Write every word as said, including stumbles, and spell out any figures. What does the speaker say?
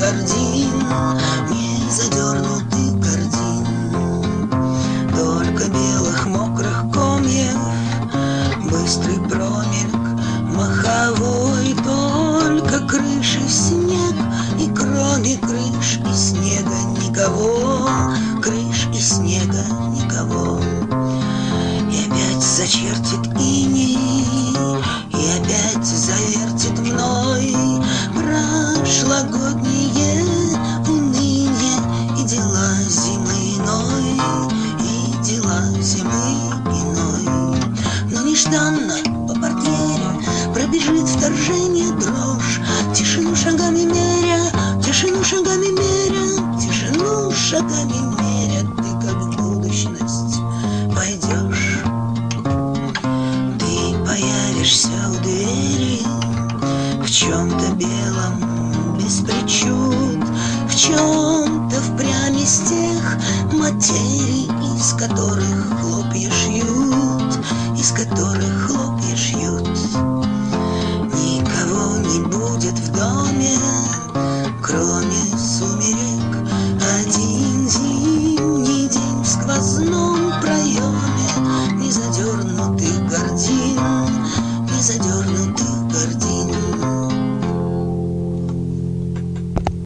гардин, не задернуты гардин, только белых мокрых комьев, быстрый промельк маховой, только крыши снег, и кроме крыш и снега никого, крыш и снега никого. И опять зачертит иней, и опять завертит мной прошлогоднее уныние и дела зимы иной, и дела зимы иной. Но нежданно по портьере пробежит вторжение дрожь, тишину шагами меря, тишину шагами меря, тишину шагами меря, ты как в будущность пойдешь. Ты появишься у двери в чем-то белом, без причуд, в чем-то впрямь из тех материй, из которых хлопья шьют, из которых